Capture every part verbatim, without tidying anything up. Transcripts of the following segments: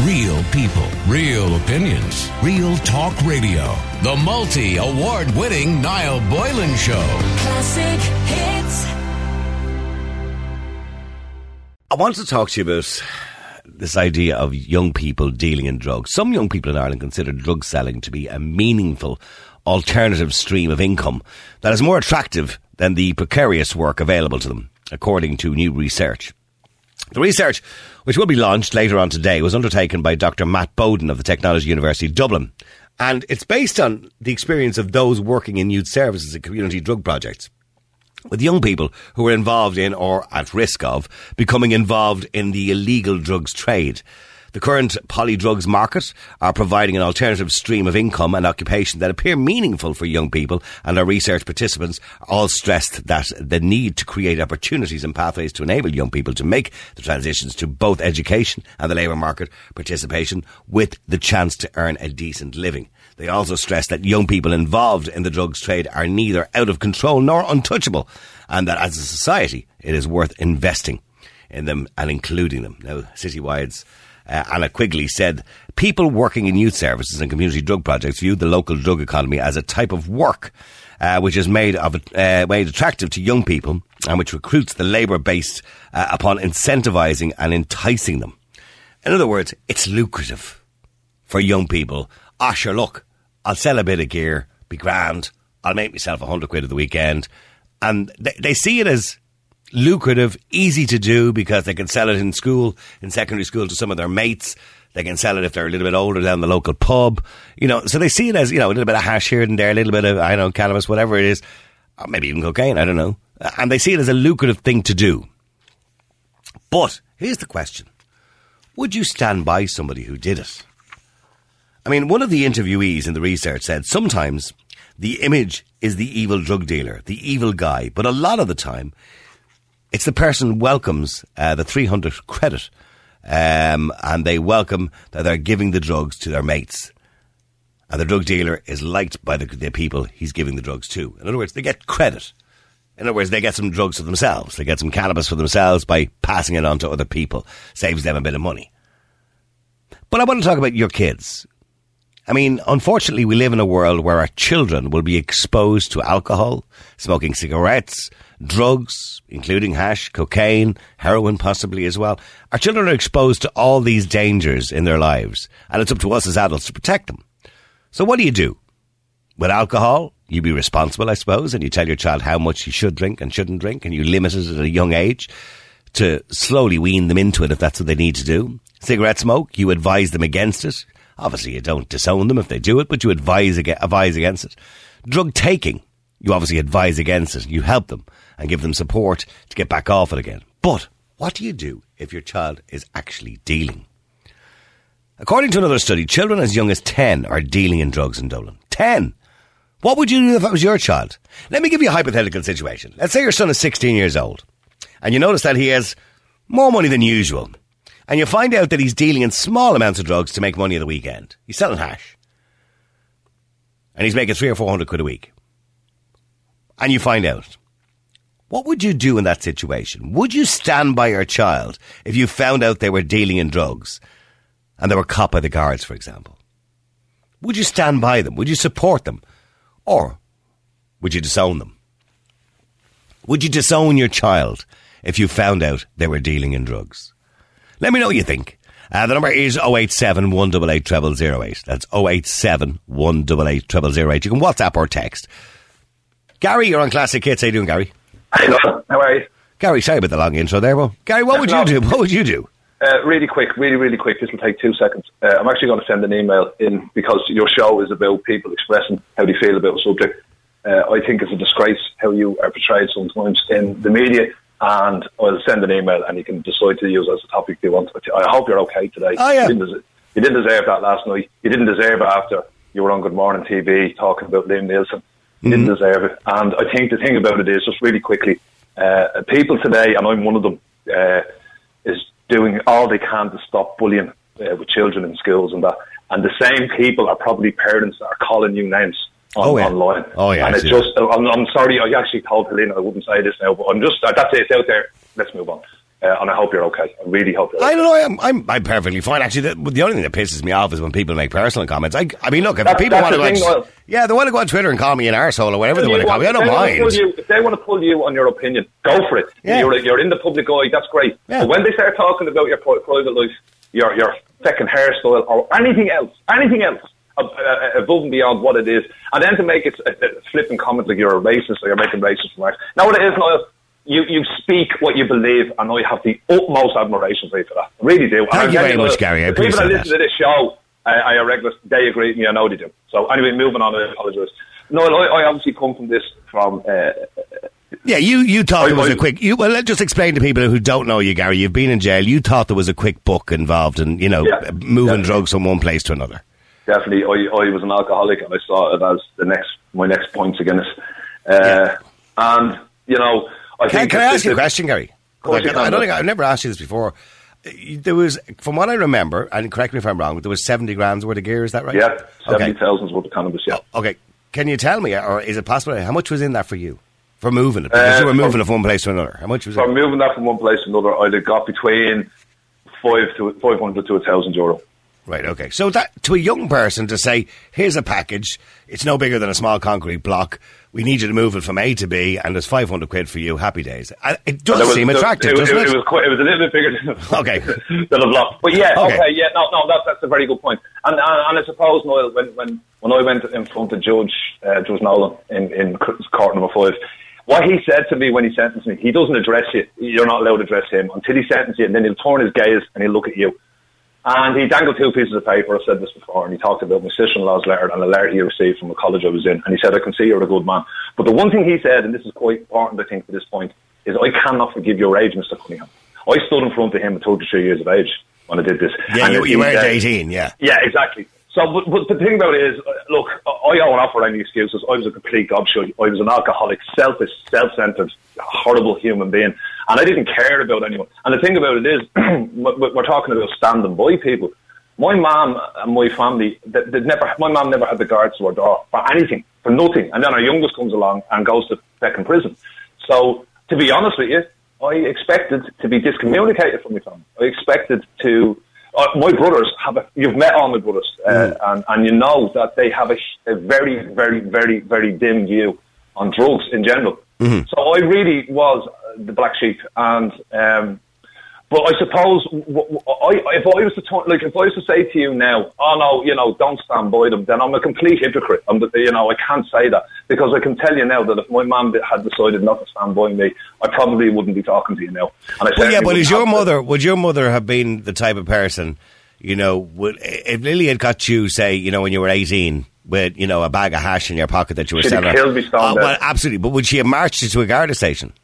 Real people, real opinions, Real Talk Radio. The multi-award-winning Niall Boylan Show. Classic hits. I want to talk to you about this idea of young people dealing in drugs. Some young people in Ireland consider drug selling to be a meaningful alternative stream of income that is more attractive than the precarious work available to them, according to new research. The research, which will be launched later on today, was undertaken by Doctor Matt Bowden of the Technology University Dublin. And it's based on the experience of those working in youth services and community drug projects, with young people who are involved in or at risk of becoming involved in the illegal drugs trade. The current polydrugs market are providing an alternative stream of income and occupation that appear meaningful for young people, and our research participants all stressed that the need to create opportunities and pathways to enable young people to make the transitions to both education and the labour market participation with the chance to earn a decent living. They also stressed that young people involved in the drugs trade are neither out of control nor untouchable, and that as a society it is worth investing in them and including them. Now, Citywide's Uh, Anna Quigley said, people working in youth services and community drug projects view the local drug economy as a type of work uh, which is made of uh, made attractive to young people and which recruits the labour based uh, upon incentivising and enticing them. In other words, it's lucrative for young people. Ah, sure, look, I'll sell a bit of gear, be grand, I'll make myself a hundred quid at the weekend. And they, they see it as lucrative, easy to do, because they can sell it in school, in secondary school, to some of their mates. They can sell it if they're a little bit older down the local pub. You know, so they see it as, you know, a little bit of hash here and there, a little bit of, I don't know, cannabis, whatever it is, or maybe even cocaine, I don't know. And they see it as a lucrative thing to do. But here's the question. Would you stand by somebody who did it? I mean, one of the interviewees in the research said sometimes the image is the evil drug dealer, the evil guy, but a lot of the time it's the person welcomes uh, the three hundred credit um, and they welcome that they're giving the drugs to their mates. And the drug dealer is liked by the, the people he's giving the drugs to. In other words, they get credit. In other words, they get some drugs for themselves. They get some cannabis for themselves by passing it on to other people. Saves them a bit of money. But I want to talk about your kids. I mean, unfortunately, we live in a world where our children will be exposed to alcohol, smoking cigarettes, drugs, including hash, cocaine, heroin possibly as well. Our children are exposed to all these dangers in their lives, and it's up to us as adults to protect them. So what do you do? With alcohol, you be responsible, I suppose, and you tell your child how much he should drink and shouldn't drink, and you limit it at a young age to slowly wean them into it if that's what they need to do. Cigarette smoke, you advise them against it. Obviously, you don't disown them if they do it, but you advise, advise against it. Drug taking, you obviously advise against it. You help them and give them support to get back off it again. But what do you do if your child is actually dealing? According to another study, children as young as ten are dealing in drugs in Dublin. ten! What would you do if that was your child? Let me give you a hypothetical situation. Let's say your son is sixteen years old and you notice that he has more money than usual. And you find out that he's dealing in small amounts of drugs to make money at the weekend. He's selling hash. And he's making three or four hundred quid a week. And you find out. What would you do in that situation? Would you stand by your child if you found out they were dealing in drugs and they were caught by the guards, for example? Would you stand by them? Would you support them? Or would you disown them? Would you disown your child if you found out they were dealing in drugs? Let me know what you think. Uh, the number is oh eight seven, one eight eight, zero zero zero eight. That's oh eight seven, one eight eight, zero zero zero eight. You can WhatsApp or text. Gary, you're on Classic Hits. How you doing, Gary? Hello. How are you? Gary, sorry about the long intro there. Well, Gary, what would you do? What would you do? Uh, really quick, really, really quick. This will take two seconds. Uh, I'm actually going to send an email in because your show is about people expressing how they feel about a subject. Uh, I think it's a disgrace how you are portrayed sometimes in the media. And I'll send an email and you can decide to use it as a topic you want. I hope you're okay today. Oh, yeah. You didn't, deserve, you didn't deserve that last night. You didn't deserve it after you were on Good Morning T V talking about Liam Nielsen. You mm-hmm. didn't deserve it. And I think the thing about it is, just really quickly, uh, people today, and I'm one of them, uh, is doing all they can to stop bullying uh, with children in schools and that. And the same people are probably parents that are calling you names. On, oh, yeah. online. Oh, yeah. And it's just, I'm, I'm sorry, I actually told Helena I wouldn't say this now, but I'm just, that's it, it's out there. Let's move on. Uh, and I hope you're okay. I really hope you're okay. I don't know. I'm, I'm, I'm perfectly fine. Actually, the, the only thing that pisses me off is when people make personal comments. I, I mean, look, if That's- people that's want to the go, thing, on, yeah, they want to go on Twitter and call me an arsehole or whatever they If want to you call me. I want- don't if they wanna pull mind. you- If they want to pull you on your opinion, go for it. Yeah. You're, you're in the public eye, that's great. Yeah. But when they start talking about your pri- private life, your your second hairstyle, or anything else, anything else uh, uh, above and beyond what it is, and then to make it a, a flipping comment like you're a racist or you're making racist remarks. Now what it is, Niall, you, you speak what you believe, and I have the utmost admiration for you for that. I really do. Thank and you I'll very tell much, Gary. I the people that appreciate listen to this show, uh, I are regulars, they agree with me, I know they do. So anyway, moving on, I apologise. No, I, I obviously come from this from... Uh, Yeah, you, you thought I- there was I- a quick... You, well, let's just explain to people who don't know you, Gary. You've been in jail. You thought there was a quick buck involved in, you know, Yeah. moving Yeah. drugs from one place to another. Definitely, I, I was an alcoholic, and I saw it as the next my next points against it. Uh, Yeah. And you know, I Can, think can I that ask you a this- question, Gary? course Like, you can, I don't look. think I've never asked you this before. There was, from what I remember, and correct me if I'm wrong, but there was seventy grams worth of gear. Is that right? Yeah, seventy Okay. thousand worth of cannabis. Yeah. Okay. Can you tell me, or is it possible? How much was in that for you for moving it? Because Uh, you were moving from- it from one place to another. How much was From it? moving that from one place to another, I'd have got between five to five hundred to a thousand euro. Right. Okay. So that to a young person to say, "Here's a package. It's no bigger than a small concrete block. We need you to move it from A to B, and there's five hundred quid for you. Happy days." Uh, It does There was- seem there- attractive, it, doesn't it, it? it was quite, it was a little bit bigger than, Okay. than a block. But yeah, Okay. okay, yeah, no, no, that's that's a very good point. And and, and I suppose, Noel, when when when I went in front of Judge uh, Judge Nolan in in court number five, what he said to me when he sentenced me, he doesn't address you. You're not allowed to address him until he sentences you, and then he'll turn his gaze and he'll look at you. And he dangled two pieces of paper, I've said this before, and he talked about my sister-in-law's letter and a letter he received from a college I was in, and he said, I can see you're a good man. But the one thing he said, and this is quite important, I think, to this point, is I cannot forgive your age, Mister Cunningham. I stood in front of him at thirty-three years of age when I did this. Yeah, And you, he you weren't said- eighteen. Yeah. yeah, exactly. So, but, but the thing about it is, uh, look, I don't offer any excuses. I was a complete gobshite. I was an alcoholic, selfish, self-centered, horrible human being, and I didn't care about anyone. And the thing about it is, we're talking about standing by people. My mum and my family, they, they never. My mum never had the guards to her door for anything, for nothing. And then our youngest comes along and goes to second prison. So, to be honest with you, I expected to be discommunicated from my family. I expected to. Uh, my brothers have a, you've met all my brothers, uh, Mm. and, and you know that they have a, a very, very, very, very dim view on drugs in general. Mm-hmm. So I really was the black sheep, and um, but I suppose w- w- I, if I was to turn, like if I was to say to you now, oh no, you know, don't stand by them, then I'm a complete hypocrite. I'm, the- you know, I can't say that because I can tell you now that if my mum had decided not to stand by me, I probably wouldn't be talking to you now. And I Well, yeah, certainly but wouldn't is your have to- mother? Would your mother have been the type of person, you know, would, if Lily had got you, say, you know, when you were eighteen, with you know a bag of hash in your pocket that you were She'd have selling? killed me stone Oh, dead. well, absolutely. But would she have marched you to a Garda station?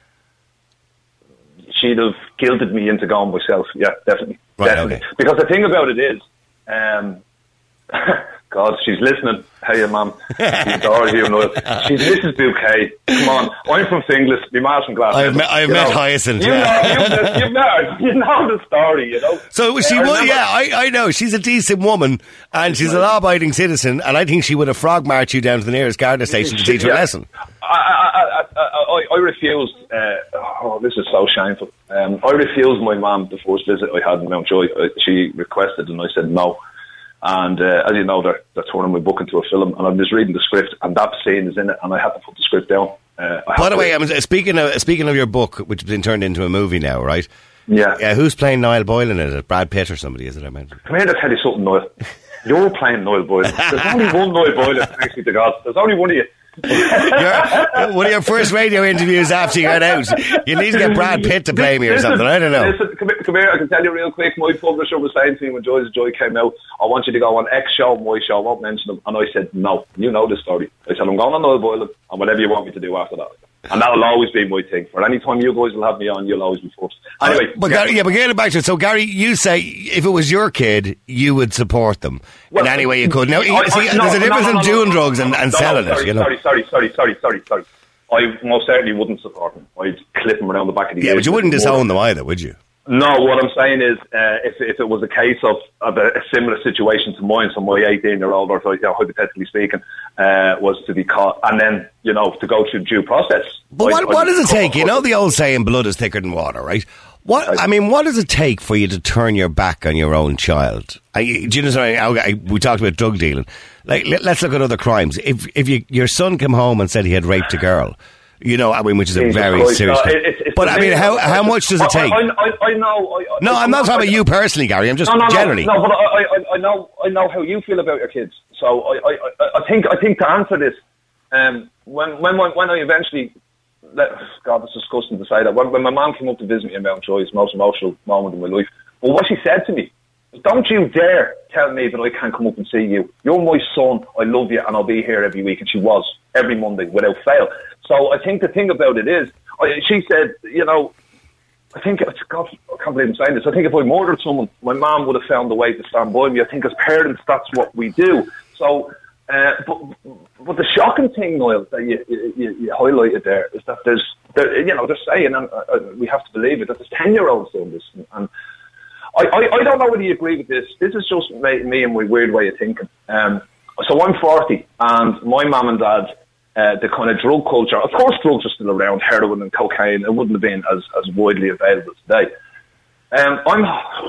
She'd have guilted me into going myself. Yeah, definitely. Right, definitely. okay. Because the thing about it is, um, God, she's listening. Hey, mum. She's already you know. She's Missus Bouquet. Come on. I'm from Finglas. My mom's from Glasgow. I've met- I've You met know. Hyacinth, You yeah. know, you know, you know, you know the story, you know. So she I would, remember- yeah, I, I know. She's a decent woman and she's a law-abiding citizen, and I think she would have frog marched you down to the nearest Garda station to teach her a Yeah. lesson. I, I, I, I, I refused. Uh, oh, this is so shameful. Um, I refused my mum the first visit I had in Mountjoy. Uh, she requested, and I said no. And uh, as you know, they're, they're turning my book into a film, and I'm just reading the script, and that scene is in it, and I had to put the script down. Uh, I By had the to- way, I'm speaking of speaking of your book, which has been turned into a movie now, right? yeah. Yeah, who's playing Niall Boylan in it? Brad Pitt or somebody? Is it? I mentioned. Come here to tell you something, Noel. You're playing Noel Boylan. There's only one Noel Boylan, thanks be to God. There's only one of you. Your- one of your first radio interviews after you got out. You need to get Brad Pitt to play me or Listen, something. I don't know. Listen, come, here- come here, I can tell you real quick. My publisher was saying to me when Joys of Joy came out, I want you to go on X show, my show, I won't mention them. And I said, no, you know the story. I said, I'm going on Noel Boylan, and whatever you want me to do after that. And that'll always be my thing. For any time you guys will have me on, you'll always be first. Anyway. But Gary, yeah, but getting back to it. So, Gary, you say if it was your kid, you would support them Well, in any way you could. Now, I- I- see, no, there's a no, difference no, no, in doing no, drugs no, and, no, and no, selling sorry, it. You know. Sorry, sorry, sorry, sorry, sorry, sorry. I most certainly wouldn't support them. I'd clip them around the back of the Yeah, ears but you wouldn't with disown more. them either, would you? No, what I'm saying is, uh, if if it was a case of, of a, a similar situation to mine, so my eighteen-year-old, or you know, hypothetically speaking, uh, was to be caught, and then you know to go through due process. But I- what, I what would does it cut- take? You cut know them. the old saying, blood is thicker than water, right? What I mean, what does it take for you to turn your back on your own child? I, do you know something? I, I, we talked about drug dealing. Like, let, let's look at other crimes. If if you, your son came home and said he had raped a girl, you know, I mean, which is a very Jesus serious. Christ. thing. No, it- it's but the I mean, thing- how how much does it take? I, I, I know. I, I, no, I'm not talking about you personally, Gary. I'm just no, no, generally. No, no, but I, I, I know, I know how you feel about your kids. So I, I, I- I think, I think to answer this, um, when, when, when I eventually, let, God, it's disgusting to say that. When, when my mum came up to visit me in Mountjoy, it's the most emotional moment in my life. But what she said to me was, "Don't you dare tell me that I can't come up and see you. You're my son. I love you, and I'll be here every week." And she was every Monday without fail. So I think the thing about it is, I, she said, you know. I think, God, I can't believe I'm saying this. I think if I murdered someone, my mum would have found a way to stand by me. I think as parents, that's what we do. So, uh, but, but the shocking thing, Niall, that you, you, you highlighted there is that there's, there, you know, they're saying, and uh, we have to believe it, that there's ten-year-olds doing this. And I, I, I don't know whether you agree with this. This is just me, me and my weird way of thinking. Um, so I'm forty, and my mum and dad, Uh, the kind of drug culture. Of course, drugs are still around, heroin and cocaine. It wouldn't have been as, as widely available today. Um, I'm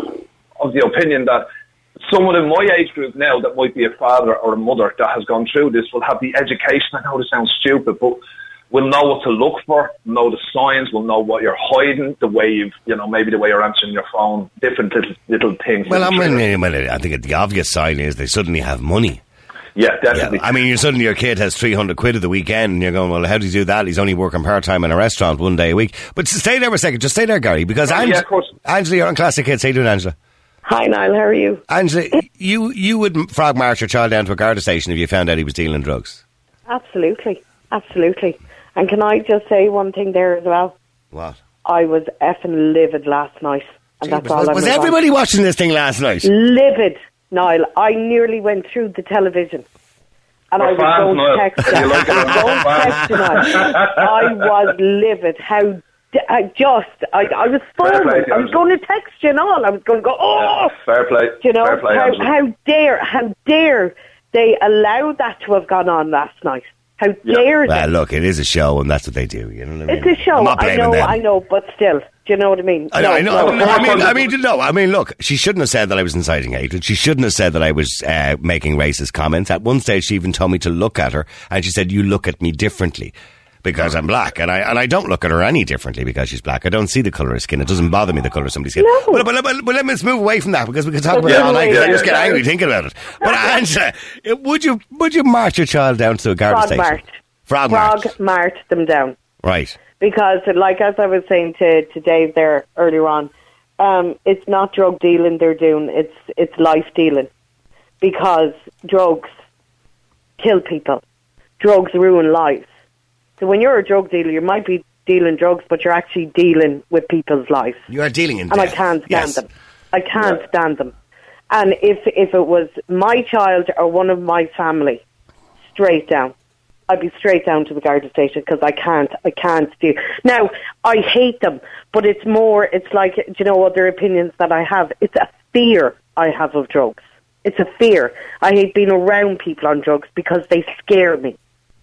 of the opinion that someone in my age group now that might be a father or a mother that has gone through this will have the education. I know this sounds stupid, but will know what to look for, know the signs, will know what you're hiding, the way you've, you know, maybe the way you're answering your phone, different little, little things. Well, I mean, well, I think the obvious sign is they suddenly have money. Yeah, definitely. Yeah. I mean, you're suddenly your kid has three hundred quid at the weekend and you're going, well, how do you do that? He's only working part-time in a restaurant one day a week. But stay there for a second. Just stay there, Gary, because Ang- yeah, of course. Angela, you're on Classic Hits. How you doing, Angela? Hi, Niall. How are you? Angela, you, you would frog march your child down to a Garda station if you found out he was dealing drugs? Absolutely. Absolutely. And can I just say one thing there as well? What? I was effing livid last night. And Gee, that's was all was, I'm was on. everybody watching this thing last night? Livid, Niall. I nearly went through the television. And We're I was fans, going to Niall. text You you. like it, I was going to text you, Niall. I was livid. How d- I just, I, I was Fair play foaming. to you, I was going to text you and all. I was going to go, oh! Fair play. You know, Fair play, how, Angela. how dare, how dare they allow that to have gone on last night? How dare they? Well, look, it is a show and that's what they do. You know what I mean? It's a show. I'm not I blaming know, them. I know, but still, do you know what I mean? I know, no, I know. no. I mean, I mean, no. I mean, look. She shouldn't have said that I was inciting hatred. She shouldn't have said that I was uh, making racist comments. At one stage, she even told me to look at her, and she said, "You look at me differently because I'm black," and I and I don't look at her any differently because she's black. I don't see the colour of her skin. It doesn't bother me the colour of somebody's skin. No. But, but, but, but let's move away from that because we can talk about Yeah, it all night. yeah, I just yeah, get yeah. angry thinking about it. But Angela, would you would you march your child down to a Garda Frog station? march. Frog Frog march. march them down. Right. Because, like as I was saying to, to Dave there earlier on, um, it's not drug dealing they're doing, it's it's life dealing. Because drugs kill people. Drugs ruin lives. So when you're a drug dealer, you might be dealing drugs, but you're actually dealing with people's lives. You are dealing in And death. I can't stand Yes. them. I can't stand them. And if if it was my child or one of my family, straight down. I'd be straight down to the Garda station because I can't, I can't do. Now, I hate them, but it's more, it's like, do you know, other opinions that I have. It's a fear I have of drugs. It's a fear. I hate being around people on drugs because they scare me.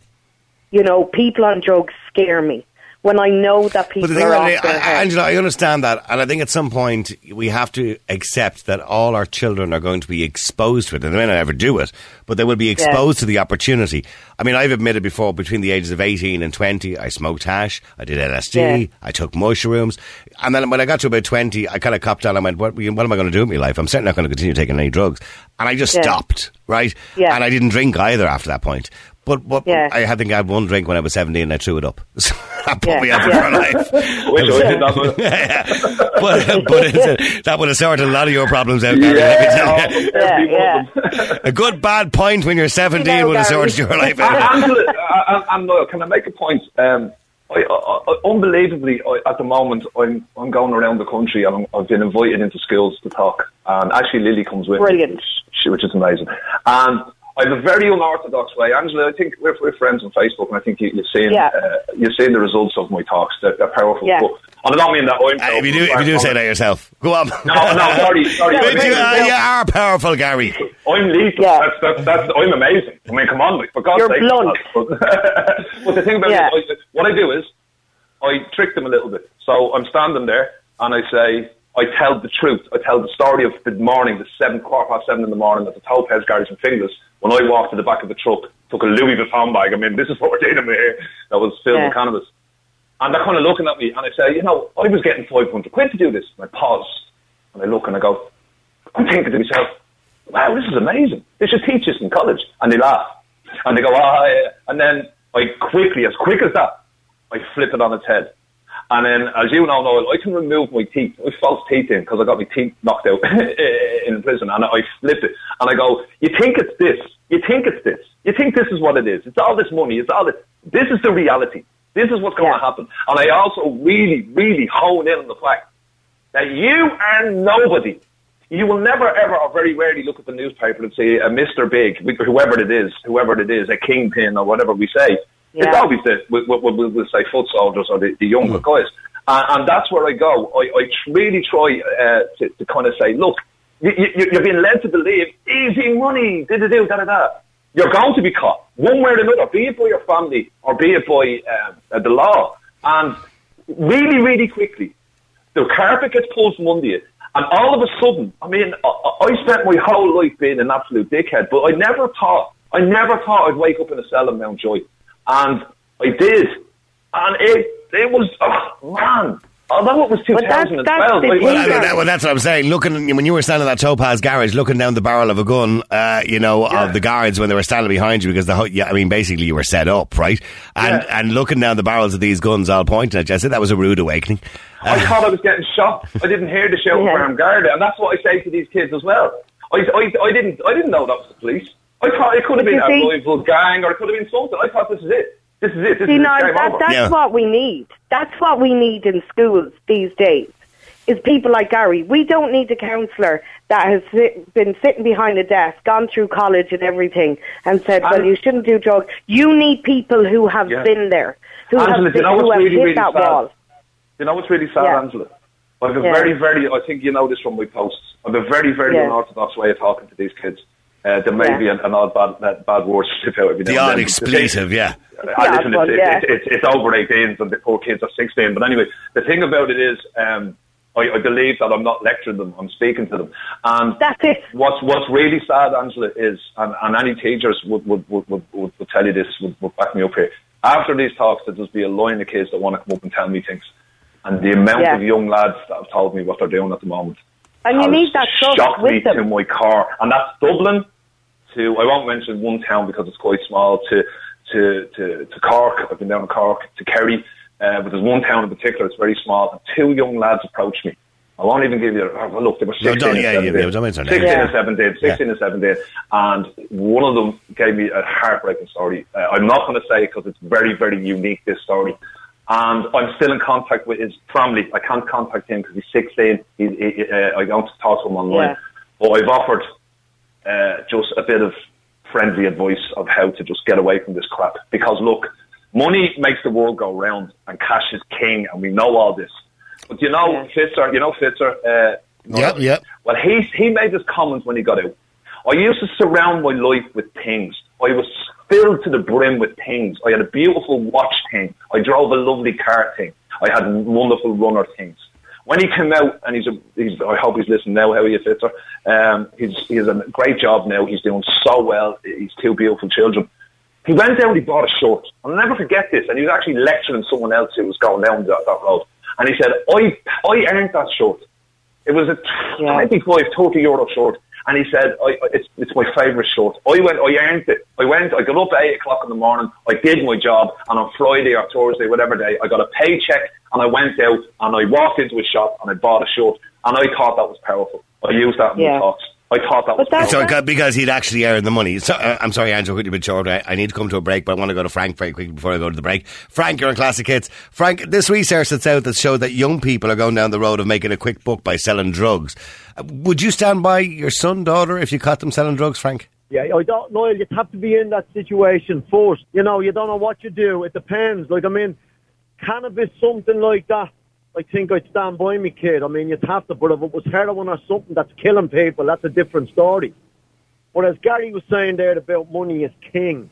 You know, people on drugs scare me. When I know that people But the thing are about off it, their I- head. Angela, I understand that, and I think at some point we have to accept that all our children are going to be exposed to it. And they may not ever do it, but they will be exposed Yeah. to the opportunity. I mean, I've admitted before, between the ages of eighteen and twenty, I smoked hash, I did L S D, Yeah. I took mushrooms, and then when I got to about twenty, I kind of copped down and went, what, what am I going to do with my life? I'm certainly not going to continue taking any drugs. And I just Yeah. stopped, right? Yeah. And I didn't drink either after that point. But, but Yeah. I had think I had one drink when I was seventeen and I threw it up. So that put Yeah. me out Yeah. for life. Wish I did that one. yeah, but, but it's a, that would have sorted a lot of your problems out, Gary. Yeah, let me tell you. Yeah, every one yeah. of them. A good bad point when you're seventeen know, would have Gary. sorted your life out. Angela, uh, and Niall, can I make a point? Um, I, I, I, unbelievably, I, at the moment, I'm I'm going around the country and I'm, I've been invited into schools to talk. And actually, Lily comes with Brilliant. me, which, which is amazing. And I have a very unorthodox way. Angela, I think we're, we're friends on Facebook, and I think you, you've seen Yeah. uh, you've seen the results of my talks. They're, they're powerful. Yeah. But, and I don't mean that I'm Uh, if you do, if you do say that yourself, go on. No, no, sorry, sorry. But you, I'm, uh, you are powerful, Gary. I'm lethal. Yeah. That's, that's, that's, I'm amazing. I mean, come on, like, for God's You're sake. blunt. But, but the thing about Yeah. it, I, what I do is, I trick them a little bit. So I'm standing there, and I say, I tell the truth. I tell the story of the morning, the seven, quarter past seven in the morning at the Topaz Garage in Finglas, when I walked to the back of the truck, took a Louis Vuitton bag. I mean, this is what we're doing here. That was filled Yeah. with cannabis. And they're kind of looking at me, and I say, you know, I was getting five hundred quid to do this. And I pause, and I look, and I go, I'm thinking to myself, wow, this is amazing. They should teach this in college. And they laugh. And they go, ah, yeah. And then I quickly, as quick as that, I flip it on its head. And then, as you know, Noel, I can remove my teeth, my false teeth in, because I got my teeth knocked out in prison, and I flip it. And I go, you think it's this. You think it's this. You think this is what it is. It's all this money. It's all this. This is the reality. This is what's going Yeah. to happen. And I also really, really hone in on the fact that you are nobody. You will never, ever, or very rarely look at the newspaper and see a Mister Big, whoever it is, whoever it is, a kingpin or whatever we say. Yeah. It's always the, we, we, we, we'll say foot soldiers or the, the younger mm. guys. Uh, and that's where I go. I, I really try uh, to, to kind of say, look, you, you, you're being led to believe easy money, da-da-da, da-da-da. You're going to be caught, one way or another, be it by your family or be it by um, the law. And really, really quickly, the carpet gets pulled from under you. And all of a sudden, I mean, I, I spent my whole life being an absolute dickhead, but I never thought, I never thought I'd wake up in a cell in Mountjoy. And I did. And it, it was, oh, man. Although it was two thousand twelve. That's, that's well, that, well, that's what I'm saying. Looking, when you were standing at that Topaz Garage, looking down the barrel of a gun, uh, you know, yeah. of the guards when they were standing behind you, because the, yeah, I mean, basically you were set up, right? And yeah. and looking down the barrels of these guns, all pointing at you, I said that was a rude awakening. I uh, thought I was getting shot. I didn't hear the shout yeah. from Garda, and that's what I say to these kids as well. I, I, I didn't, I didn't know that was the police. I thought it could have been a rival gang, or it could have been something. I thought this is it. This is it. This See, is no, it. that, that's yeah. what we need. That's what we need in schools these days, is people like Gary. We don't need a counsellor that has sit, been sitting behind a desk, gone through college and everything, and said, well, and you shouldn't do drugs. You need people who have yeah. been there, who Angela, have, you know who what's have really, hit really that sad? wall. You know what's really sad, yeah. Angela? I have a yeah. very, very, I think you know this from my posts, I have a very, very yeah. unorthodox way of talking to these kids. Uh, there may yeah. be an, an odd bad, uh, bad word slip out every now The and odd then. expletive, yeah. I listen, one, it's, yeah. it's, it's, it's over eighteens and the poor kids are sixteen. But anyway, the thing about it is, um, I, I believe that I'm not lecturing them, I'm speaking to them. And that's it. What's, what's really sad, Angela, is, and, and any teachers would, would, would, would, would, would tell you this, would, would back me up here. After these talks, there'll just be a line of kids that want to come up and tell me things. And the amount yeah. of young lads that have told me what they're doing at the moment. And you need that trust shocked with me them. to my core. And that's Dublin to, I won't mention one town because it's quite small, to to, to, to Cork. I've been down in Cork, to Kerry. Uh, but there's one town in particular, it's very small. And two young lads approached me. I won't even give you, oh, look, they were sixteen no, and yeah, seventeen. Yeah, yeah, sixteen yeah. and seventeen, sixteen yeah. and seventeen. And one of them gave me a heartbreaking story. Uh, I'm not going to say it because it's very, very unique, this story. And I'm still in contact with his family. I can't contact him because he's sixteen. He, he, uh, I don't talk to him online. Yeah. But I've offered uh, just a bit of friendly advice of how to just get away from this crap. Because, look, money makes the world go round and cash is king, and we know all this. But you know, yeah. Fitzer, you know Fitzer? Uh, yep, yep. Well, he, he made this comment when he got out. I used to surround my life with things. I was filled to the brim with things. I had a beautiful watch thing. I drove a lovely car thing. I had wonderful runner things. When he came out, and he's, a, he's I hope he's listening now, how are you, Fitzer? Um, he's, he has a great job now. He's doing so well. He's two beautiful children. He went down and he bought a shirt. I'll never forget this. And he was actually lecturing someone else who was going down that, that road. And he said, I, I earned that shirt. It was a yeah. twenty-five, thirty euro shirt. And he said, I, it's, it's my favourite shirt. I went, I earned it. I went, I got up at eight o'clock in the morning, I did my job, and on Friday or Thursday, whatever day, I got a paycheck, and I went out, and I walked into a shop, and I bought a shirt, and I thought that was powerful. I used that in yeah. my talks. I thought that was powerful. So, because he'd actually earned the money. So, uh, I'm sorry, Andrew, could you be short? I, I need to come to a break, but I want to go to Frank very quickly before I go to the break. Frank, you're on Classic Hits. Frank, this research that's out that showed that young people are going down the road of making a quick buck by selling drugs. Uh, would you stand by your son, daughter, if you caught them selling drugs, Frank? Yeah, I don't know. You'd have to be in that situation first. You know, you don't know what you do. It depends. Like, I mean, cannabis, something like that, I think I'd stand by me kid. I mean, you'd have to, but if it was heroin or something that's killing people, that's a different story. But as Gary was saying there about money is king,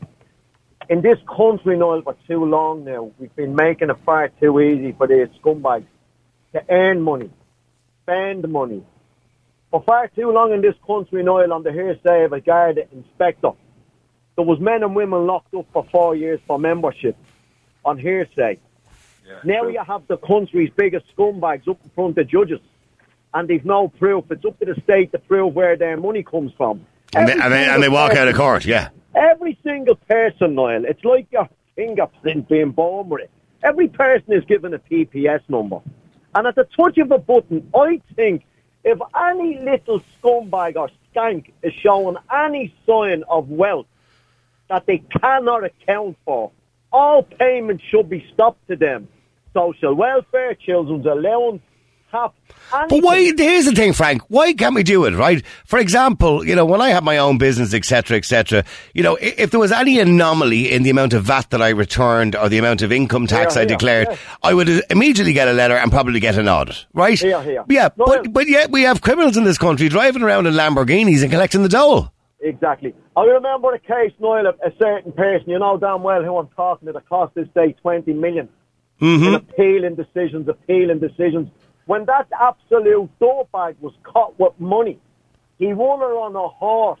in this country, Noel, for too long now, we've been making it far too easy for these scumbags. to earn money, spend money. For far too long in this country, Noel, on the hearsay of a guard inspector, there was men and women locked up for four years for membership on hearsay. Yeah, now true. you have the country's biggest scumbags up in front of judges, and they've no proof. It's up to the state to prove where their money comes from. And they, and, they, and they walk person, out of court, yeah. Every single person, Noel, it's like your fingerprint being born with it. Every person is given a P P S number. And at the touch of a button, I think if any little scumbag or skank is showing any sign of wealth that they cannot account for, all payments should be stopped to them. Social welfare, children's allowance, tap, anything. But why, here's the thing, Frank, why can't we do it, right? For example, you know, when I have my own business, et cetera, et cetera, you know, if there was any anomaly in the amount of V A T that I returned or the amount of income tax yeah, I yeah, declared, yeah. I would immediately get a letter and probably get an audit, right? Yeah, yeah. Yeah, No, but, but yet we have criminals in this country driving around in Lamborghinis and collecting the dole. Exactly. I remember a case, Noel, of a certain person, you know damn well who I'm talking to, that cost this day twenty million. Mm-hmm. In appealing decisions, appealing decisions. When that absolute dirtbag was caught with money, he won her on a horse.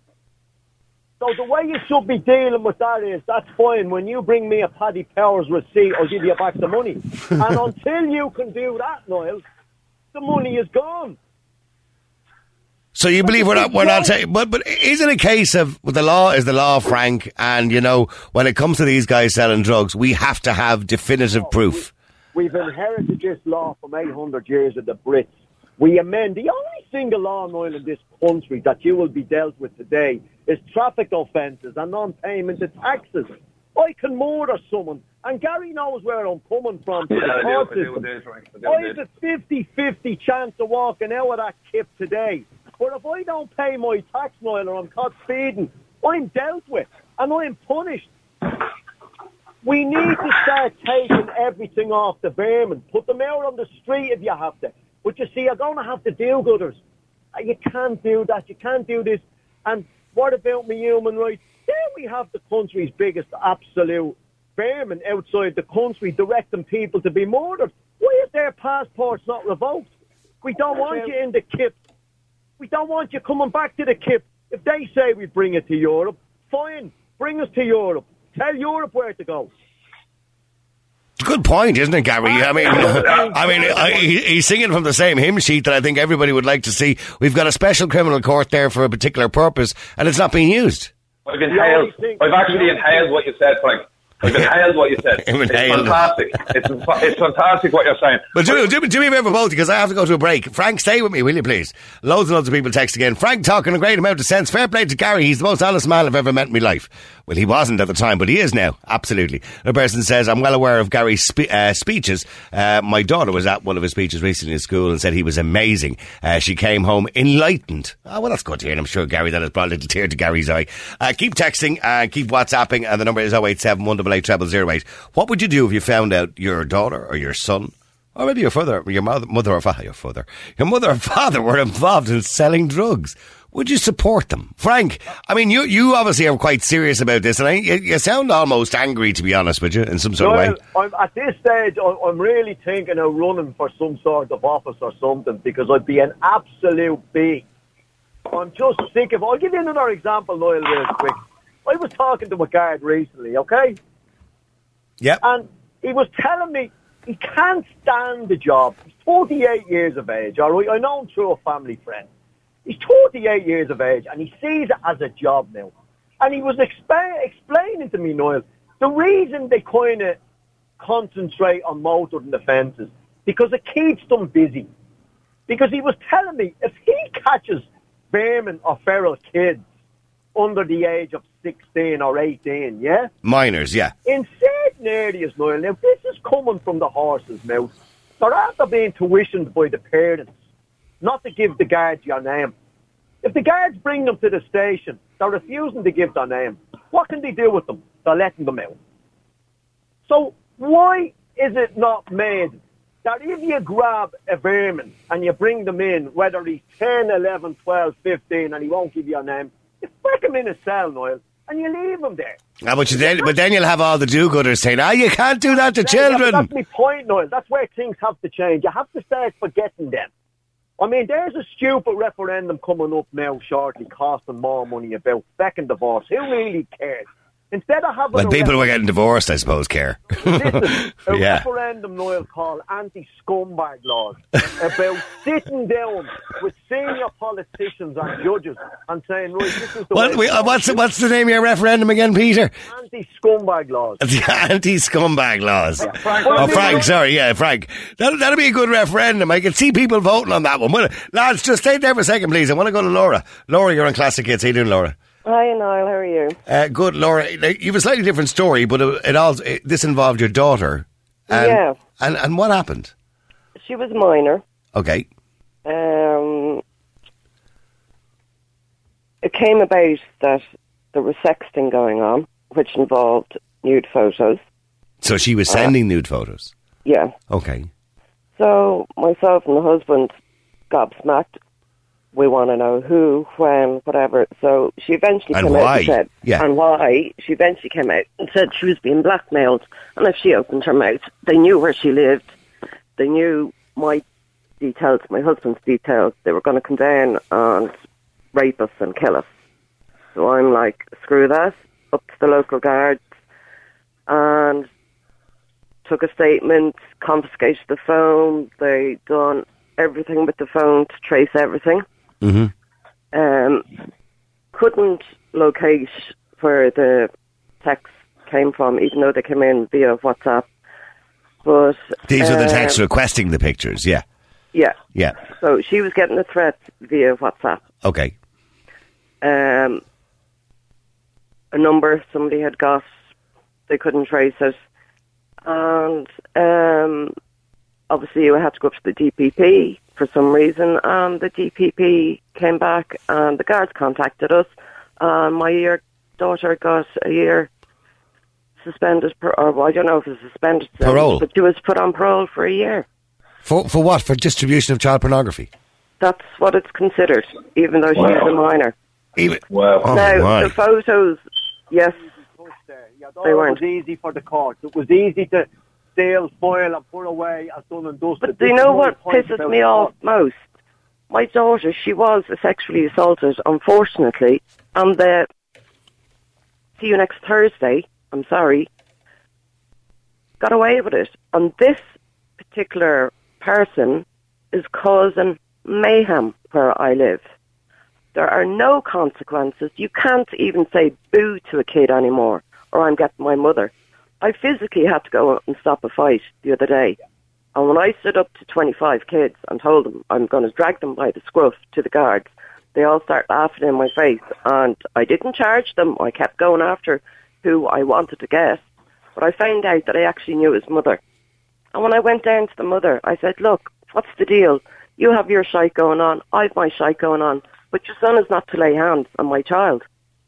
So the way you should be dealing with that is, that's fine. When you bring me a Paddy Powers receipt, I'll give you back the money. And until you can do that, Noel, the money is gone. So you believe we're not, we're not saying, but, but is it a case of, well, the law is the law, Frank, and, you know, when it comes to these guys selling drugs, we have to have definitive proof? We've inherited this law from eight hundred years of the Brits. We amend. The only single law, Noel, in this country that you will be dealt with today is traffic offences and non-payment of taxes. I can murder someone, and Gary knows where I'm coming from. To Yeah, the I court do, I do, system. I do, Frank, I do, I I have do. a fifty-fifty chance of walking out of that kip today. But if I don't pay my tax, Noel, or I'm caught speeding, I'm dealt with, and I'm punished. We need to start taking everything off the vermin. Put them out on the street if you have to. But you see, you're going to have to do-gooders. You can't do that. You can't do this. And what about my human rights? There we have the country's biggest absolute vermin outside the country directing people to be murdered. Why is their passports not revoked? We don't want you in the kip. We don't want you coming back to the kip. If they say we bring it to Europe, fine, bring us to Europe. Tell Europe where to go. Good point, isn't it, Gary? I mean, I mean, I, he, he's singing from the same hymn sheet that I think everybody would like to see. We've got a special criminal court there for a particular purpose, and it's not being used. I've inhaled. I've actually inhaled what you said, Frank. I've inhaled what you said. It's fantastic. It's, it's fantastic what you're saying. But do, do, do me a favour both, because I have to go to a break. Frank, stay with me, will you please? Loads and loads of people text again. Frank talking a great amount of sense. Fair play to Gary. He's the most honest man I've ever met in my life. Well, he wasn't at the time, but he is now. Absolutely. Another person says, I'm well aware of Gary's spe- uh, speeches. Uh, my daughter was at one of his speeches recently in school and said he was amazing. Uh, she came home enlightened. Oh, well, that's good to hear. And I'm sure, Gary, that has brought a little tear to Gary's eye. Uh, keep texting, uh, keep WhatsApping, and the number is oh eight seven, one eight eight, zero zero zero eight. What would you do if you found out your daughter or your son, or maybe your father, your mother, mother or father, your father, your mother or father were involved in selling drugs? Would you support them? Frank, I mean, you you obviously are quite serious about this, and I, you, you sound almost angry, to be honest with you, in some sort well, of way. I'm, at this stage, I'm really thinking of running for some sort of office or something, because I'd be an absolute bee. I'm just sick of... I'll give you another example, Noel, real quick. I was talking to a guard recently, okay? Yeah. And he was telling me he can't stand the job. He's forty-eight years of age, all right? I know him through a family friend. He's forty-eight years of age, and he sees it as a job now. And he was exp- explaining to me, Noel, the reason they kind of concentrate on motoring offences, because it keeps them busy. Because he was telling me, if he catches vermin or feral kids under the age of sixteen or eighteen, yeah? Minors, yeah. In certain areas, Noel, now this is coming from the horse's mouth. They're after being tuitioned by the parents not to give the guards your name. If the guards bring them to the station, they're refusing to give their name. What can they do with them? They're letting them out. So why is it not made that if you grab a vermin and you bring them in, whether he's ten, eleven, twelve, fifteen, and he won't give you a name, you stick him in a cell, Noel, and and you leave them there. Ah, but, you then, but then you'll have all the do-gooders saying, ah, you can't do that to Yeah, children. but that's my point, Noel. That's where things have to change. You have to start forgetting them. I mean, there's a stupid referendum coming up now shortly, costing more money about second divorce. Who really cares? Instead of having Well, a people refer- who are getting divorced, I suppose, care. Listen, a Yeah. referendum, Noel, called anti-scumbag laws about sitting down with senior politicians and judges and saying, right, this is the What, way we, uh, what's, what's the name of your referendum again, Peter? anti-scumbag laws. The anti-scumbag laws. Frank, Oh, Frank, sorry, yeah, Frank. That'll, that'll be a good referendum. I can see people voting on that one. Well, lads, just stay there for a second, please. I want to go to Laura. Laura, you're on Classic Hits. How you doing, Laura? Hi, Niall. How are you? Uh, good, Laura. Now, you have a slightly different story, but it, it all it, this involved your daughter. And, Yeah. And and what happened? She was minor. Okay. Um, it came about that there was sexting going on, which involved nude photos. So she was sending nude photos. Yeah. Okay. So myself and the husband gobsmacked. We want to know who, when, whatever. So she eventually And came why? out and said, Yeah. and why. She eventually came out and said she was being blackmailed. And if she opened her mouth, they knew where she lived. They knew my details, my husband's details. They were going to come down and rape us and kill us. So I'm like, screw that. Up to the local guards. And took a statement, confiscated the phone. They done everything with the phone to trace everything. Mm-hmm. Um, couldn't locate where the text came from, even though they came in via WhatsApp. But These are the texts um, requesting the pictures, yeah. Yeah. Yeah. So she was getting a threat via WhatsApp. Okay. Um, a number somebody had got, they couldn't trace it. And um, obviously you had to go up to the D P P for some reason, and the D P P came back and the guards contacted us. And my year daughter got a year suspended, per, or well, I don't know if it was suspended, Parole. but she was put on parole for a year. For for what? For distribution of child pornography? That's what it's considered, even though she's Wow. a minor. Even, Wow. oh, now, my. the photos, yes, Yeah, They it weren't. was easy for the court. It was easy to steal, file and put away as done and dusted. but do you This know is my what point pisses about me the off court. most? My daughter, she was sexually assaulted, unfortunately, on the, see you next Thursday, I'm sorry, got away with it. And this particular person is causing mayhem where I live. There are no consequences. You can't even say boo to a kid anymore, or I'm getting my mother. I physically had to go and stop a fight the other day. And when I stood up to twenty-five kids and told them I'm going to drag them by the scruff to the guards, they all start laughing in my face. And I didn't charge them. I kept going after who I wanted to get. But I found out that I actually knew his mother. And when I went down to the mother, I said, look, what's the deal? You have your shite going on. I've my shite going on. But your son is not to lay hands on my child.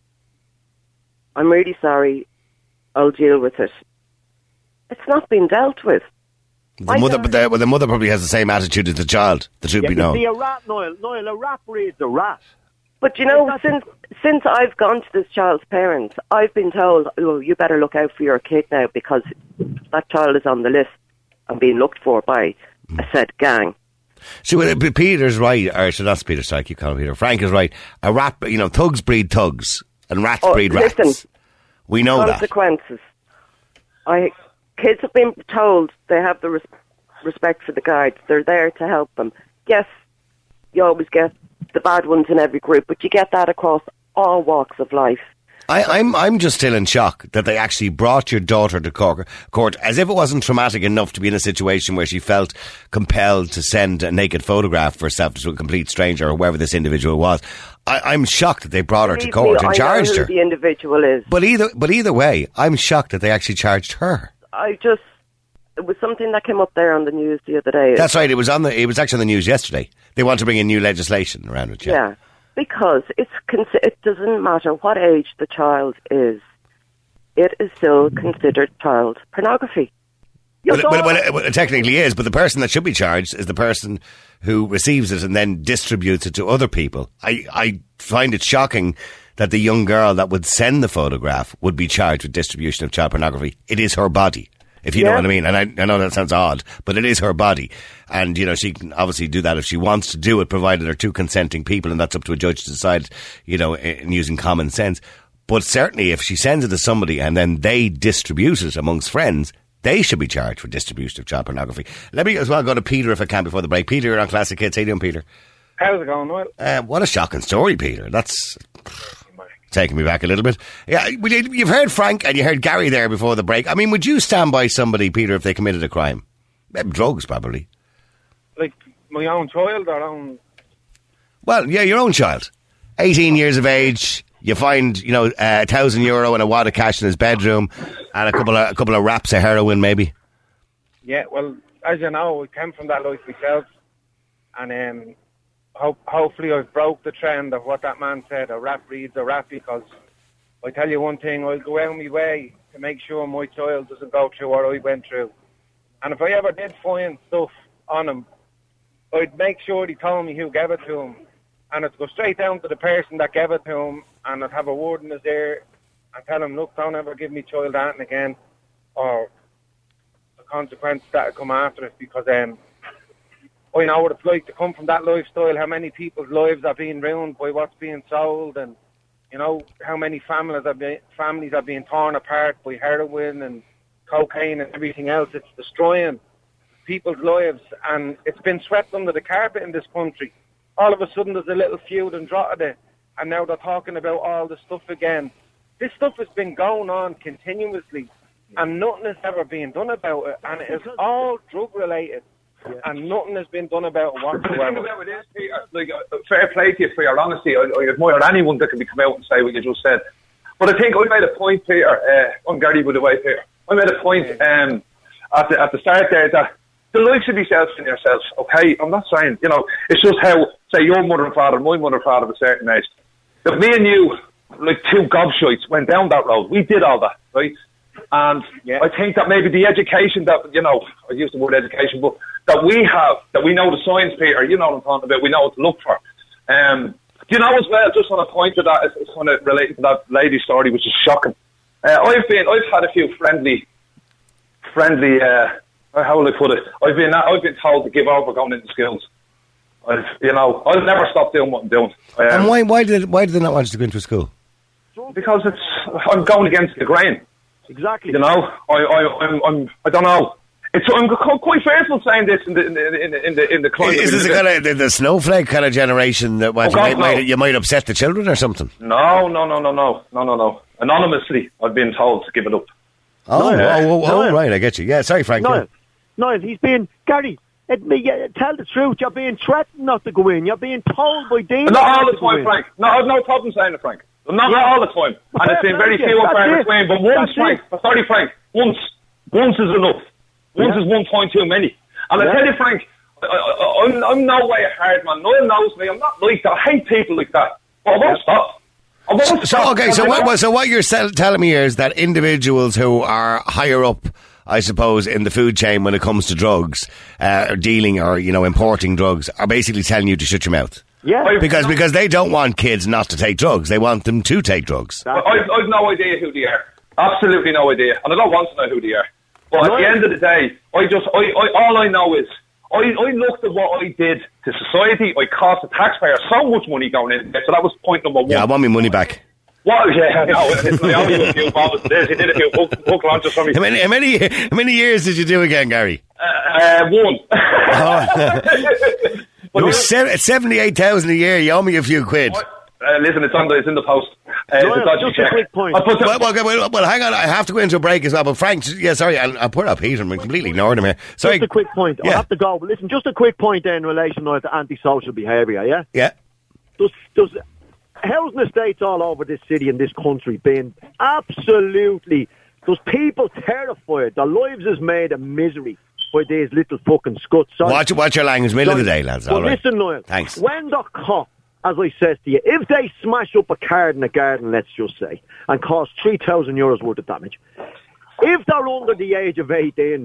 I'm really sorry. I'll deal with it. It's not been dealt with. The I mother, don't- but the, well, the mother probably has the same attitude as the child. The truth Yeah, be you known. see, a rat, Noel, Noel, a rat breeds a rat. But you know, That's- since since I've gone to this child's parents, I've been told, oh, you better look out for your kid now because that child is on the list and being looked for by a said gang. See, well, P- Peter's right. Or, so that's Peter, sorry, I keep calling him Peter. Frank is right. A rat, you know, thugs breed thugs and rats Oh, breed rats. listen, we know that. Consequences. I kids have been told they have the res- respect for the guards. They're there to help them. Yes, you always get the bad ones in every group, but you get that across all walks of life. I, I'm I'm just still in shock that they actually brought your daughter to court, court as if it wasn't traumatic enough to be in a situation where she felt compelled to send a naked photograph of herself to a complete stranger or whoever this individual was. I, I'm shocked that they brought her to Believe court me, and I know charged who her. the individual is. But either but either way, I'm shocked that they actually charged her. I just, it was something that came up there on the news the other day. That's right. It was on the. It was actually on the news yesterday. They want to bring in new legislation around it. Yeah. Yeah, because it's consi- it doesn't matter what age the child is, it is still considered child pornography. Well, well, well, it, well, it technically is, but the person that should be charged is the person who receives it and then distributes it to other people. I, I find it shocking that the young girl that would send the photograph would be charged with distribution of child pornography. It is her body, if you yeah. know what I mean. And I, I know that sounds odd, but it is her body. And, you know, she can obviously do that if she wants to do it, provided they're two consenting people, and that's up to a judge to decide, you know, in using common sense. But certainly if she sends it to somebody and then they distribute it amongst friends, they should be charged for distribution of child pornography. Let me as well go to Peter if I can before the break. Peter, you're on Classic Hits. How you doing, Peter? How's it going, Noel? Uh, what a shocking story, Peter. That's taking me back a little bit. Yeah, you've heard Frank and you heard Gary there before the break. I mean, would you stand by somebody, Peter, if they committed a crime? Drugs, probably. Like my own child or own... Well, yeah, your own child. eighteen years of age... You find, you know, a uh, thousand euro and a wad of cash in his bedroom, and a couple of a couple of wraps of heroin, maybe. Yeah, well, as you know, I came from that life myself, and um, ho- hopefully I've broke the trend of what that man said: a rap reads a rap. Because I tell you one thing, I'll go out of my way to make sure my child doesn't go through what I went through. And if I ever did find stuff on him, I'd make sure he told me who gave it to him. And I'd go straight down to the person that gave it to him, and I'd have a word in his ear and tell him, look, don't ever give me child that again, or the consequences that will come after it, because um, I know what it's like to come from that lifestyle, how many people's lives are being ruined by what's being sold, and, you know, how many families are, be- families are being torn apart by heroin and cocaine and everything else. It's destroying people's lives, and it's been swept under the carpet in this country. All of a sudden there's a little feud and Drogheda, and now they're talking about all this stuff again. This stuff has been going on continuously, and nothing has ever been done about it, and it is all drug-related, yeah. and nothing has been done about it whatsoever. The thing about it is, Peter, like, uh, fair play to you for your honesty. I, I admire anyone that can be come out and say what you just said. But I think I made a point, Peter, uh, I'm Gary, by the way, Peter. I made a point um, at, the, at the start there that the likes of yourselves and yourselves, okay? I'm not saying, you know, it's just how, say, your mother and father, my mother and father of a certain age, if me and you, like two gobshites, went down that road, we did all that, right? And yeah. I think that maybe the education that, you know, I use the word education, but that we have, that we know the science, Peter, you know what I'm talking about, we know what to look for. Um, do you know as well, just on a point to that, it's kind of related to that lady story, which is shocking. Uh, I've been, I've had a few friendly, friendly, uh, how will I put it? I've been, I've been told to give over going into schools. I've, you know, I'll never stop doing what I'm doing. Um, and why, why did, why did they not want you to go into a school? Because it's, I'm going against the grain. Exactly. You know, I, I, I'm, I'm, I don't know. It's, I'm quite fearful saying this in the, in the, in the, in the, in the climate. Is this the kind of the, the snowflake kind of generation that what, oh, you, God, might, no. might, you might upset the children or something? No, no, no, no, no, no, no, no. Anonymously, I've been told to give it up. Oh, no, oh, oh, oh, no. right, I get you. Yeah, sorry, Frank. No, no, he's been, Gary, it, yeah, tell the truth, you're being threatened not to go in, you're being told by Dean. Not all the time, Frank. No, I've no problem saying it, Frank. Not, yeah. not all the time. And it's been very few and far between, but once, Frank, sorry, Frank, once, once is enough. Once yeah. is one point too many. And yeah. I tell you, Frank, I, I, I'm, I'm no way a hard man. No one knows me. I'm not like that. I hate people like that. But I won't stop. I won't so, stop. So, okay, so what, so what you're telling me here is that individuals who are higher up, I suppose, in the food chain when it comes to drugs, uh, or dealing or, you know, importing drugs, are basically telling you to shut your mouth. Yeah. Because because they don't want kids not to take drugs. They want them to take drugs. I've, I've no idea who they are. Absolutely no idea. And I don't want to know who they are. But at the end of the day, I just, I, I, all I know is, I, I looked at what I did to society. I cost the taxpayer so much money going in there. So that was point number one. Yeah, I want my money back. Well, yeah, no, it's, I only did a few bottles of this. He did a few book, book launches for me. How many, how many, how many years did you do again, Gary? Uh, uh, one. Oh. It was seventy-eight thousand a year. You owe me a few quid. Uh, listen, it's on the, it's in the post. Uh, no, it's a just check. a quick point. Well, well, well, well, hang on. I have to go into a break as well. But Frank, yeah, sorry, I'll, I'll put up Peter. I completely ignored him here. Sorry. Just a quick point. Yeah. I have to go. But listen, just a quick point there in relation to antisocial behaviour, yeah? Yeah. Does, does housing estates all over this city and this country being absolutely... Does people terrified? Their lives is made a misery by these little fucking scuts. Sorry. Watch, watch your language. Middle Sorry. of the day, lads. But all right. listen, Niall. Thanks. When they're caught, as I says to you, if they smash up a car in a garden, let's just say, and cause three thousand euros worth of damage, if they're under the age of eighteen, Niall,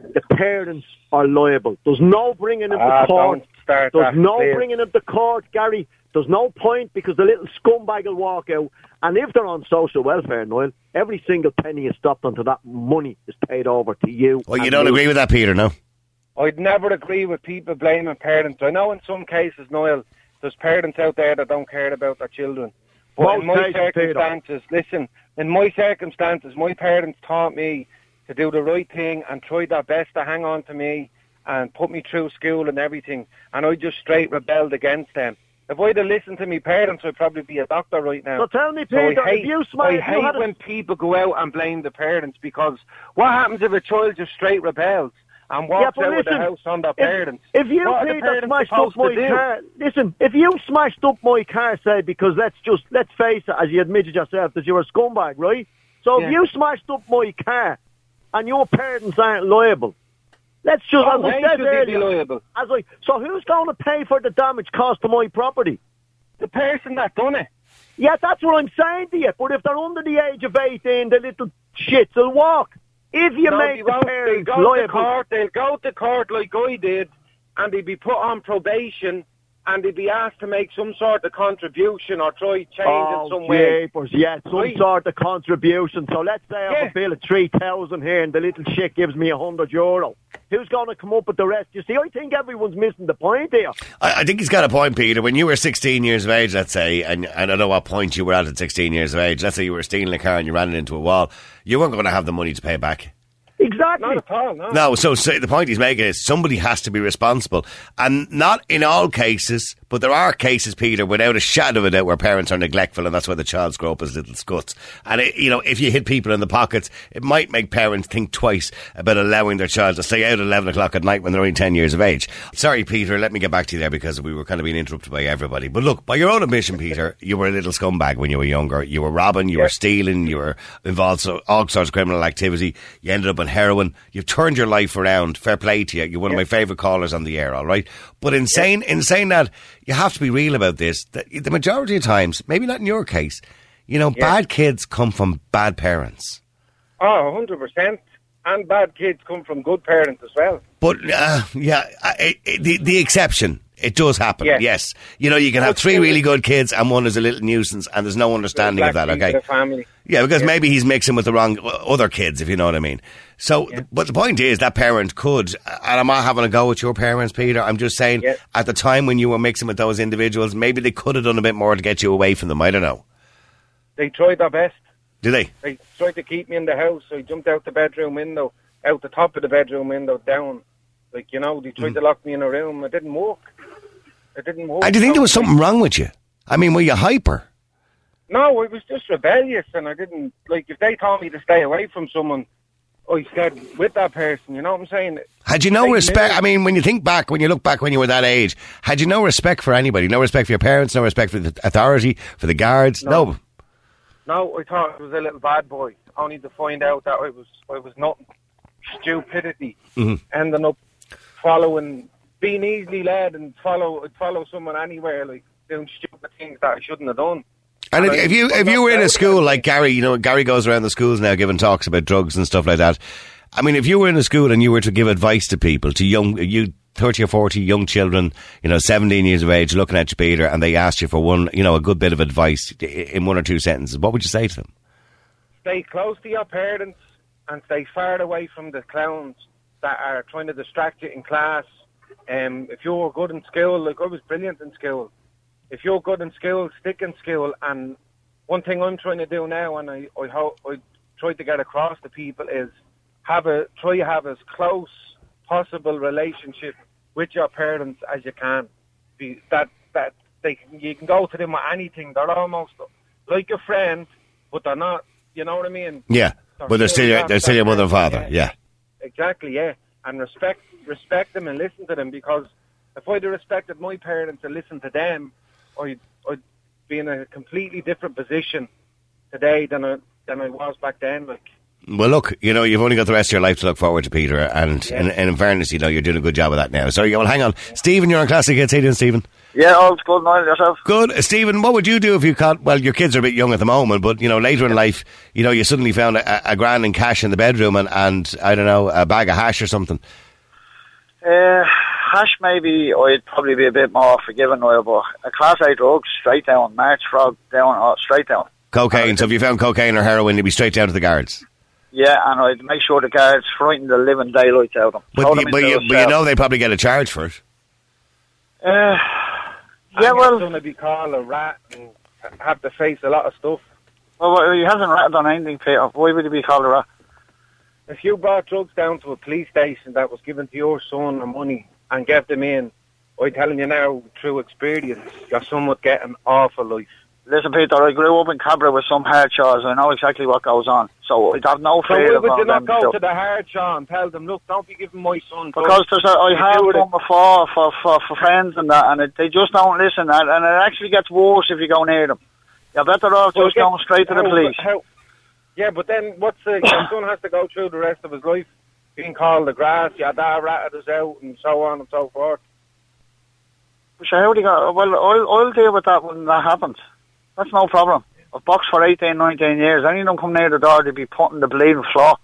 the parents are liable. There's no bringing them Ah, to court. don't start There's that, no please. bringing them to court, Gary. There's no point because the little scumbag will walk out. And if they're on social welfare, Noel, every single penny is stopped until that money is paid over to you. Well, you and don't me. agree with that, Peter, no? I'd never agree with people blaming parents. I know in some cases, Noel, there's parents out there that don't care about their children. But Most in my cases, Peter. circumstances, listen, in my circumstances, my parents taught me to do the right thing and tried their best to hang on to me and put me through school and everything. And I just straight rebelled against them. If I'd have listened to me parents, I'd probably be a doctor right now. So tell me, So Peter, I hate, if you smile, I if you hate had a- when people go out and blame the parents, because what happens if a child just straight rebels and walks Yeah, but out of listen, the house on their if, parents? If you, what are the Peter, parents smashed up supposed my to do? car, listen, if you smashed up my car, say, because let's just, let's face it, as you admitted yourself, that you're a scumbag, right? So Yeah. if you smashed up my car and your parents aren't liable, let's just, Oh, as I why said should they be earlier, liable? as I, so who's going to pay for the damage caused to my property? The person that done it. Yeah, that's what I'm saying to you. But if they're under the age of eighteen, the little shits will walk. If you No, they make the won't. They'll parents go to liable, court. They'll go to court like I did, and they'll be put on probation, and they'll be asked to make some sort of contribution or try change oh, in some way. jeepers, yeah, some Right. sort of contribution. So let's say I have Yeah. a bill of three thousand here, and the little shit gives me a hundred euro. Who's going to come up with the rest? You see, I think everyone's missing the point here. I, I think he's got a point, Peter. When you were sixteen years of age, let's say, and, and I don't know what point you were at at sixteen years of age, let's say you were stealing a car and you ran it into a wall, you weren't going to have the money to pay back. Exactly. Not at all, no. No, so, so the point he's making is somebody has to be responsible. And not in all cases, but there are cases, Peter, without a shadow of a doubt, where parents are neglectful, and that's why the child's grow up as little scuts. And, it, you know, if you hit people in the pockets, it might make parents think twice about allowing their child to stay out at eleven o'clock at night when they're only ten years of age. Sorry, Peter, let me get back to you there because we were kind of being interrupted by everybody. But look, by your own admission, Peter, you were a little scumbag when you were younger. You were robbing, you were stealing, you were involved in all sorts of criminal activity. You ended up on heroin. You've turned your life around. Fair play to you. You're one of my favourite callers on the air, all right? But in saying, in saying that, you have to be real about this. That the majority of times, maybe not in your case, you know, Yeah. bad kids come from bad parents. Oh, one hundred percent. And bad kids come from good parents as well. But, uh, yeah, I, I, the, the exception, it does happen, Yeah. yes. You know, you can have three really good kids and one is a little nuisance and there's no understanding of that, Black sheep okay? of the family. Yeah, because maybe he's mixing with the wrong other kids, if you know what I mean. So, Yeah. but the point is that parent could, and I'm not having a go at your parents, Peter. I'm just saying, Yeah. at the time when you were mixing with those individuals, maybe they could have done a bit more to get you away from them. I don't know. They tried their best. Do they? They tried to keep me in the house. I jumped out the bedroom window, out the top of the bedroom window, down. Like, you know, they tried Mm. to lock me in a room. It didn't work. It didn't work. I do you think there was No, something wrong with you? I mean, were you hyper? No, I was just rebellious, and I didn't, like, if they told me to stay away from someone, I stayed with that person, you know what I'm saying? Had you no Like, respect? no. I mean, when you think back, when you look back when you were that age, had you no respect for anybody? No respect for your parents? No respect for the authority? For the guards? No. No. No, I thought I was a little bad boy, only to find out that I was, I was nothing. Stupidity. Mhm. Ending up following, being easily led and follow, I'd follow someone anywhere, like, doing stupid things that I shouldn't have done. And if, And I- if you I if you got were in a proud school of like it. Gary, you know, Gary goes around the schools now giving talks about drugs and stuff like that. I mean, if you were in a school and you were to give advice to people, to young, you thirty or forty young children, you know, seventeen years of age, looking at you, Peter, and they asked you for one, you know, a good bit of advice i- in one or two sentences, what would you say to them? Stay close to your parents and stay far away from the clowns that are trying to distract you in class. Um, if you're good in school, like I was brilliant in school. If you're good in school, stick in school. And one thing I'm trying to do now, and I I, ho- I try to get across to people, is have a try to have as close possible relationship with your parents as you can. Be, that that they can, you can go to them with anything. They're almost like a friend, but they're not. You know what I mean? Yeah, but they're still your, they're still your mother and father. Yeah. Exactly, yeah. And respect respect them and listen to them, because if I'd have respected my parents and listened to them, I'd, I'd be in a completely different position today than I, than I was back then. Like, Well, look, you know, you've only got the rest of your life to look forward to, Peter, and, Yeah. and, and in fairness, you know, you're doing a good job of that now. So, well, hang on. Stephen, you're on Classic Hits. How you doing, Stephen? Yeah, all's good, Niall, yourself? Good. Uh, Stephen, what would you do if you caught, well, your kids are a bit young at the moment, but, you know, later in life, you know, you suddenly found a, a grand in cash in the bedroom and, and, I don't know, a bag of hash or something? Uh, hash, maybe I'd probably be a bit more forgiving, Niall, but a Class A drug, straight down, March Frog, down, uh, straight down. Cocaine. So if you found cocaine or heroin, you'd be straight down to the guards. Yeah, and I'd make sure the guards frighten the living daylights out of them. But, you, but, you, but you know they probably get a charge for it. Uh, Yeah, yeah, well, going to be called a rat and have to face a lot of stuff. well, he hasn't ratted on anything, Peter. Why would he be called a rat? If you brought drugs down to a police station that was given to your son or money and gave them in, I'm telling you now, through experience, your son would get an awful life. Listen, Peter, I grew up in Cabra with some hard chores. I know exactly what goes on. So I'd have no So fear why of would you all not them go stuff. to the hard shaw and tell them, look, don't be giving my son drugs. Because there's a, I You have do it- done before for, for, for friends and that, and it, they just don't listen. And, and it actually gets worse if you go near them. You're better off Well, just get- going straight to the how- police. how- yeah, but then what's the, your son has to go through the rest of his life being called the grass, your dad ratted us out, and so on and so forth. So how do you go? Well, I'll, I'll deal with that when that happens. That's no problem. I've boxed for eighteen, nineteen years. Any of them come near the door, they'd be putting the bleeding floor.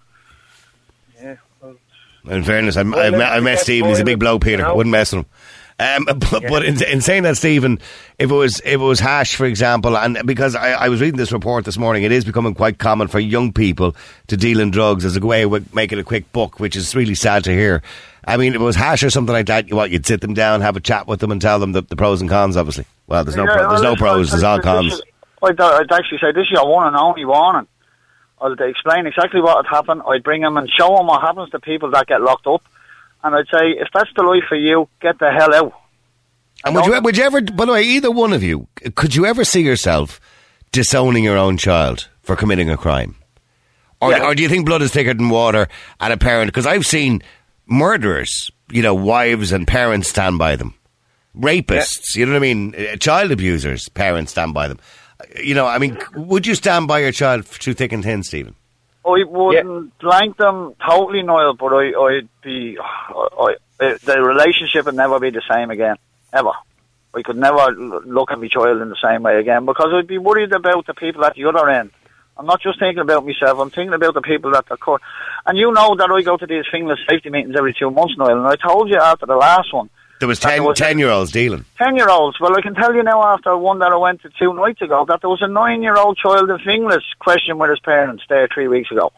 Yeah. Well, In fairness, I, Well, I, let's met, I met get Stephen. He's a big bloke, Peter. you I know. wouldn't mess with him. Um, but, Yeah. but in, in saying that, Stephen, if it was if it was hash, for example, and because I, I was reading this report this morning, it is becoming quite common for young people to deal in drugs as a way of making a quick buck, which is really sad to hear. I mean, if it was hash or something like that, what, you'd sit them down, have a chat with them, and tell them the, the pros and cons. Obviously, well, there's no Yeah, pro, there's well, no pros, listen, there's all this cons. is- I'd, I'd actually say this is your one and only warning. I'd explain exactly what had happened. I'd bring them and show them what happens to people that get locked up. And I'd say, if that's the life for you, get the hell out. And would you, would you ever, by the way, either one of you, could you ever see yourself disowning your own child for committing a crime? Or, Yeah. or do you think blood is thicker than water and a parent? Because I've seen murderers, you know, wives and parents stand by them. Rapists, you know what I mean? Uh, Child abusers, parents stand by them. Uh, You know, I mean, c- would you stand by your child through thick and thin, Stephen? I wouldn't blank them totally, Niall, but I, I'd be... I, I, the relationship would never be the same again. Ever. I could never l- look at my child in the same way again because I'd be worried about the people at the other end. I'm not just thinking about myself, I'm thinking about the people that are caught. And you know that I go to these fingerless safety meetings every two months, Niall, and I told you after the last one, There was That ten, was- ten-year-olds dealing. ten-year-olds. Well, I can tell you now after one that I went to two nights ago that there was a nine-year-old child in Finglas questioned with his parents there three weeks ago.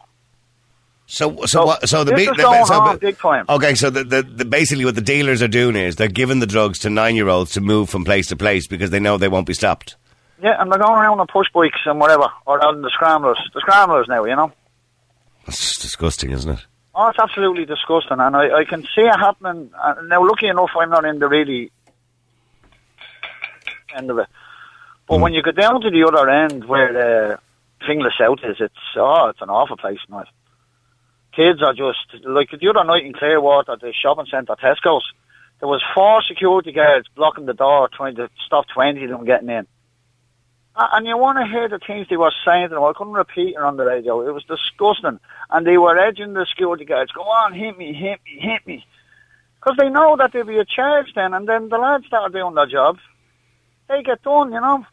So, so, So, what, so the, this be- is the going so, on big time. Okay, so the, the, the basically what the dealers are doing is they're giving the drugs to nine-year-olds to move from place to place because they know they won't be stopped. Yeah, and they're going around on push bikes and whatever, or on the scramblers. The scramblers now, you know. That's just disgusting, isn't it? Oh, it's absolutely disgusting, and I, I can see it happening. Uh, now, lucky enough, I'm not in the really end of it. But Mm. when you go down to the other end where the Finglas South is, it's oh, it's an awful place, night. Kids are just like the other night in Clearwater, the shopping centre, Tesco's. There was four security guards blocking the door, trying to stop twenty of them getting in. Uh, And you want to hear the things they were saying to them. I couldn't repeat it on the radio. It was disgusting. And they were edging the security guards. Go on, hit me, hit me, hit me. Because they know that there'll be a charge then. And then the lads start doing their job. They get done, you know.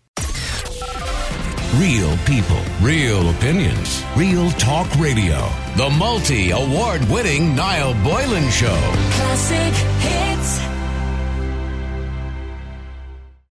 Real people, real opinions, real talk radio. The multi-award winning Niall Boylan Show. Classic hits.